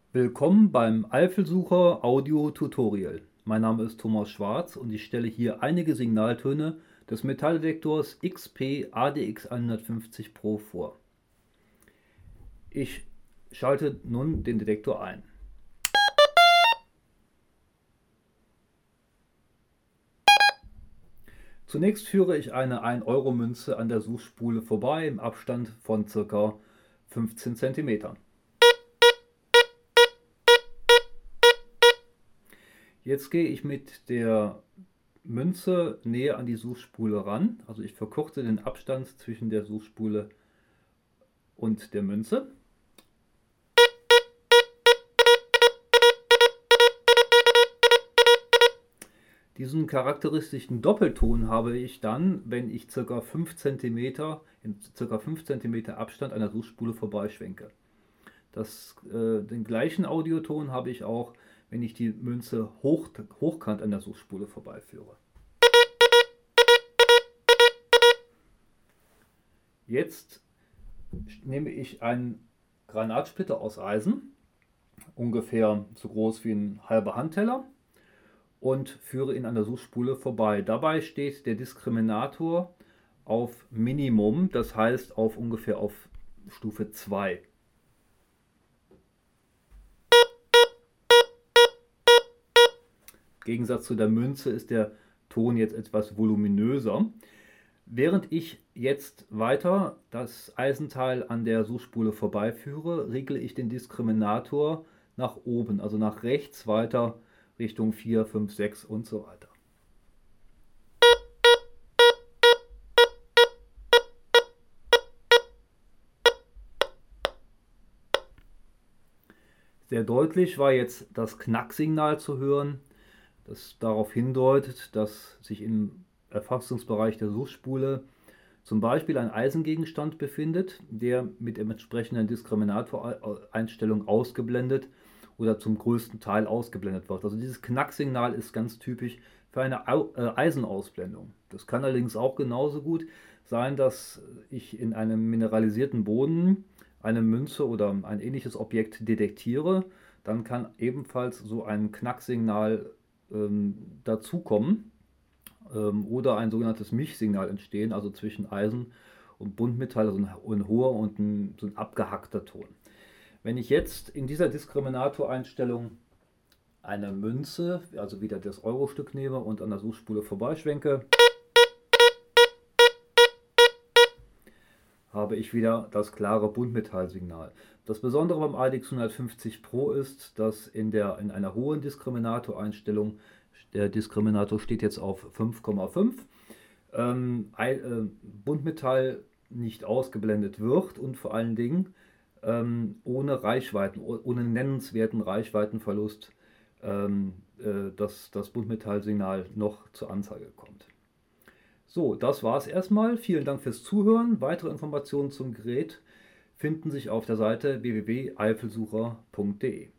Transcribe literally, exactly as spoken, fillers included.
Willkommen beim Eifelsucher Audio Tutorial. Mein Name ist Thomas Schwarz und ich stelle hier einige Signaltöne des Metalldetektors X P A D X hundertfünfzig Pro vor. Ich schalte nun den Detektor ein. Zunächst führe ich eine ein Euro Münze an der Suchspule vorbei im Abstand von ca. fünfzehn Zentimetern. Jetzt gehe ich mit der Münze näher an die Suchspule ran, also ich verkürze den Abstand zwischen der Suchspule und der Münze. Diesen charakteristischen Doppelton habe ich dann, wenn ich ca. fünf Zentimeter in ca. fünf Zentimeter Abstand an der Suchspule vorbeischwenke. Das, äh, den gleichen Audioton habe ich auch, wenn ich die Münze hoch, hochkant an der Suchspule vorbeiführe. Jetzt nehme ich einen Granatsplitter aus Eisen, ungefähr so groß wie ein halber Handteller, und führe ihn an der Suchspule vorbei. Dabei steht der Diskriminator auf Minimum, das heißt auf ungefähr auf Stufe zwei. Im Gegensatz zu der Münze ist der Ton jetzt etwas voluminöser. Während ich jetzt weiter das Eisenteil an der Suchspule vorbeiführe, regle ich den Diskriminator nach oben, also nach rechts weiter Richtung vier, fünf, sechs und so weiter. Sehr deutlich war jetzt das Knacksignal zu hören, das darauf hindeutet, dass sich im Erfassungsbereich der Suchspule zum Beispiel ein Eisengegenstand befindet, der mit der entsprechenden Diskriminatoreinstellung ausgeblendet oder zum größten Teil ausgeblendet wird. Also dieses Knacksignal ist ganz typisch für eine Eisenausblendung. Das kann allerdings auch genauso gut sein, dass ich in einem mineralisierten Boden eine Münze oder ein ähnliches Objekt detektiere. Dann kann ebenfalls so ein Knacksignal ähm, dazukommen ähm, oder ein sogenanntes Mischsignal entstehen, also zwischen Eisen und Buntmetall, also ein, ein hoher und ein, so ein abgehackter Ton. Wenn ich jetzt in dieser Diskriminatoreinstellung eine Münze, also wieder das Euro-Stück nehme und an der Suchspule vorbeischwenke, habe ich wieder das klare Buntmetallsignal. Das Besondere beim A D X hundertfünfzig Pro ist, dass in, der, in einer hohen Diskriminatoreinstellung, der Diskriminator steht jetzt auf fünf Komma fünf, ähm, äh, Buntmetall nicht ausgeblendet wird und vor allen Dingen ähm, ohne Reichweiten, ohne nennenswerten Reichweitenverlust ähm, äh, dass das Buntmetallsignal noch zur Anzeige kommt. So, das war es erstmal. Vielen Dank fürs Zuhören. Weitere Informationen zum Gerät finden sich auf der Seite w w w punkt eifelsucher punkt de.